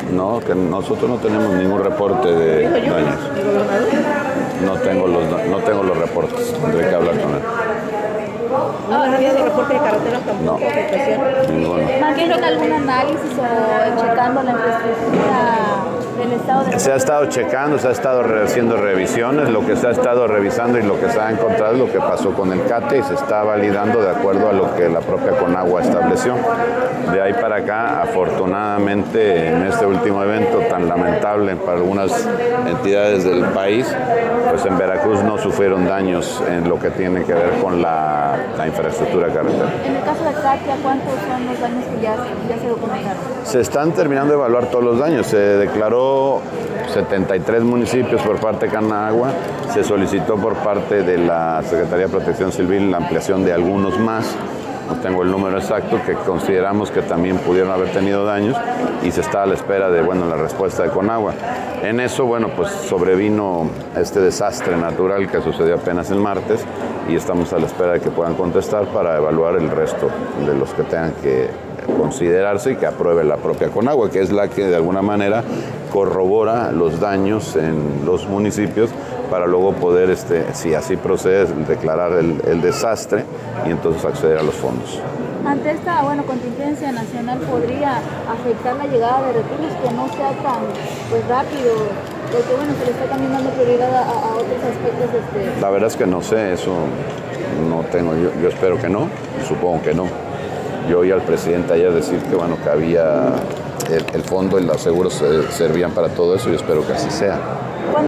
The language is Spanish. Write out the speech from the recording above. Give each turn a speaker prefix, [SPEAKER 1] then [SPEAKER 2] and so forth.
[SPEAKER 1] No, que nosotros no tenemos ningún reporte de daños. No tengo los reportes, tendré que hablar con él.
[SPEAKER 2] ¿No ha habido reporte de carreteras tampoco?
[SPEAKER 1] No, ninguno.
[SPEAKER 3] ¿Mantienen algún análisis o checando la infraestructura del estado de...
[SPEAKER 1] Se ha estado checando, se ha estado haciendo revisiones, lo que se ha estado revisando y lo que se ha encontrado es lo que pasó con el CATE y se está validando de acuerdo a lo que la propia Conagua estableció. De ahí para acá, afortunadamente, en este último evento tan lamentable para algunas entidades del país, pues en Veracruz no sufrieron daños en lo que tiene que ver con la infraestructura carretera.
[SPEAKER 3] En el caso de Katia, ¿cuántos son los daños que ya se documentaron?
[SPEAKER 1] Se están terminando de evaluar todos los daños. Se declaró 73 municipios por parte de Conagua. Se solicitó por parte de la Secretaría de Protección Civil la ampliación de algunos más. No tengo el número exacto, que consideramos que también pudieron haber tenido daños y se está a la espera de, la respuesta de Conagua. En eso, pues sobrevino este desastre natural que sucedió apenas el martes y estamos a la espera de que puedan contestar para evaluar el resto de los que tengan que considerarse y que apruebe la propia Conagua, que es la que de alguna manera corrobora los daños en los municipios para luego poder, si así procede, declarar el desastre y entonces acceder a los fondos.
[SPEAKER 3] Ante esta contingencia nacional, ¿podría afectar la llegada de recursos que no sea tan rápido? Porque se le está también dando prioridad a otros aspectos.
[SPEAKER 1] La verdad es que no sé, eso no tengo, yo espero que no, supongo que no. Yo oí al presidente ayer decir que había el fondo y los seguros servían para todo eso y espero que así sea.